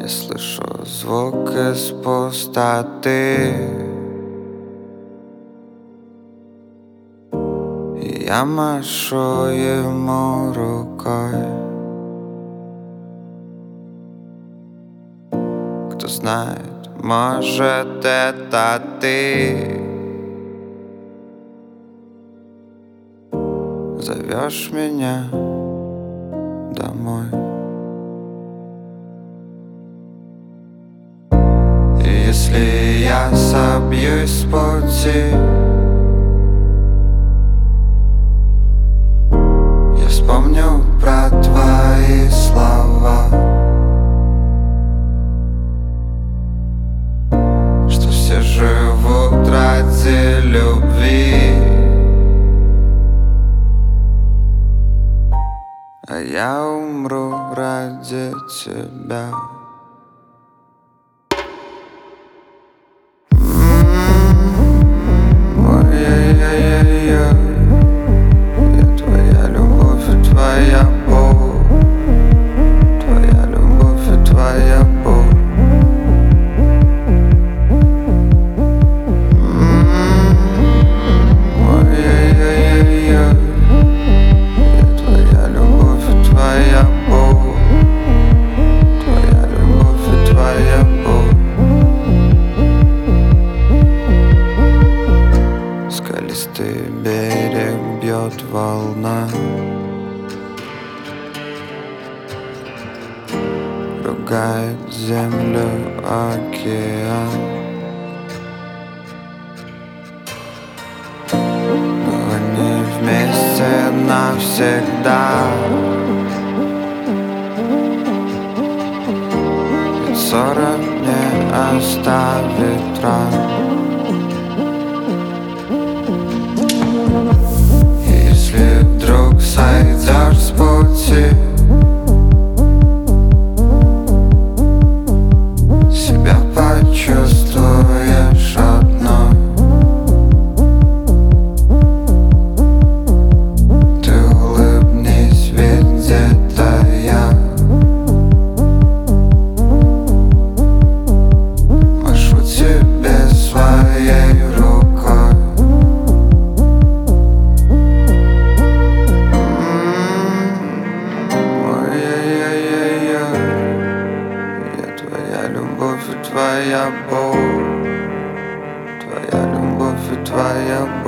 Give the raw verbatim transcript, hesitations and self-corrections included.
Я слышу звук из пустоты, и я машу ему рукой. Кто знает, может, это ты зовешь меня домой. И если я собьюсь с пути, я вспомню про твои слова, что все живут ради любви, а я умру ради тебя. Ой-ой-ой-ой-ой, я твоя любовь и твоя боль, твоя любовь и твоя боль. Ой-ой-ой-ой-ой, я твоя любовь и твоя боль, твоя любовь и твоя боль. Скалистый берег бьет волна, ругает землю океан. Но они вместе навсегда, ведь ссора не оставит ран. Если вдруг сойдешь с пути, себя почувствуешь одной. Ты улыбнись, ведь где-то я машу тебе своей рукой. Ой-ой-ой-ой-ой, я твоя любовь и твоя боль, твоя любовь и твоя боль.